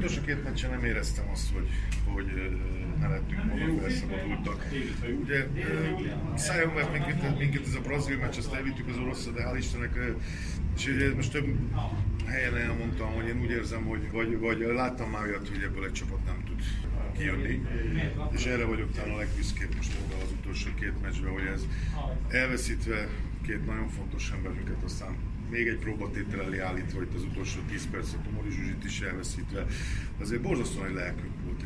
utolsó két meccsen nem éreztem azt, hogy ne lettünk volna felszabadultak. Ugye szájon vett minket ez a brazil meccs, azt elvittük az oroszra, de hál' Istennek, és ugye most több helyen elmondtam, hogy én úgy érzem, vagy láttam már olyat, hogy ebből egy csapat nem tud kijönni, és erre vagyok talán a legbüszkébb most ebben az utolsó két meccsben, hogy ez elveszítve két nagyon fontos emberünket, aztán még egy próbatétel elé állítva itt az utolsó 10 percet, Tomori Zsuzsit is elveszítve, azért borzasztóan egy lelkünk volt,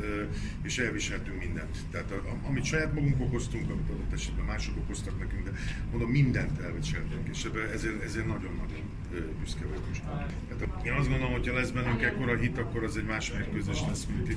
és elviseltünk mindent. Tehát amit saját magunk okoztunk, amit adott esetben mások okoztak nekünk, de mondom, mindent elviseltünk, és ezért nagyon-nagyon büszke vagyok most. Hát, én azt gondolom, hogy ha lesz bennünk ekkora hit, akkor az egy más mérkőzés lesz, mint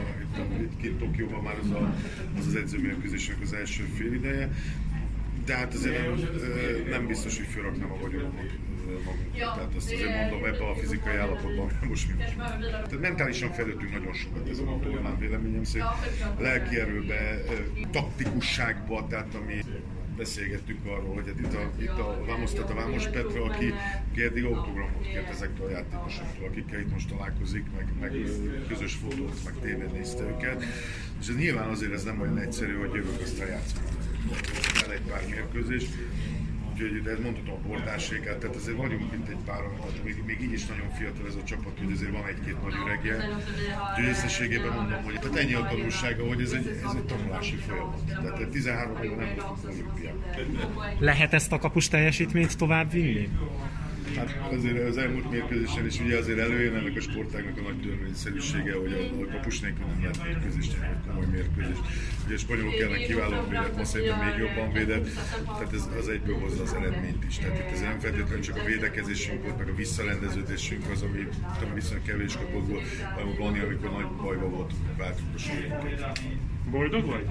itt Tokióban már az edzőmérkőzésnek az első fél ideje. De hát azért nem biztos, hogy fölraknám a vagyonot magunkat. Tehát azt azért mondom, ebben a fizikai állapotban most mi most. Tehát mentálisan fejlődtünk nagyon sokat ezen a tornán véleményem szerint. Lelki erőbe, taktikusságba, tehát ami beszélgettünk arról, hogy itt a Vámos Petra, aki eddig autogramot kért ezektől a játékosoktól, akikkel itt most találkozik, meg közös fotót, meg tévén nézte őket. És ez nyilván azért ez nem olyan egyszerű, hogy jövök, aztán játszunk. El egy pár mérkőzés, úgyhogy mondhatom a Bordásékát, tehát azért vagyunk itt egy páran, még így is nagyon fiatal ez a csapat, hogy azért van egy-két nagy üregje. Úgyhogy összességében mondom, hogy tehát ennyi a tanulsága, hogy ez egy tanulási folyamat. Tehát 13 éve nem voltunk olimpián. Lehet ezt a kapus teljesítményt tovább vinni? Hát azért az elmúlt mérkőzésen is ugye azért előjön ennek a sportágnak a nagy törvényszerűsége, hogy a kapus nélkül nem lehet mérkőzést, egy komoly mérkőzés. Ugye a spanyolok ellen kiválóan védett, ma szerintem még jobban védett, tehát ez az egyből hozza az eredményt is. Tehát itt ez nem feltétlenül csak a védekezésünk volt, meg a visszarendeződésünk az, ami viszonylag kevés kapott volt, hanem van, amikor nagy bajban voltunk, váltunk a sérünket. Boldog vagy?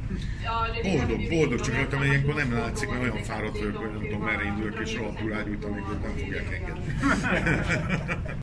Boldog, csak rajtam ilyenkor nem látszik, mert olyan fáradt vagyok, hogy nem tudom merre indulok, és rohadtul rágyújtanék, hogy nem fogják engedni.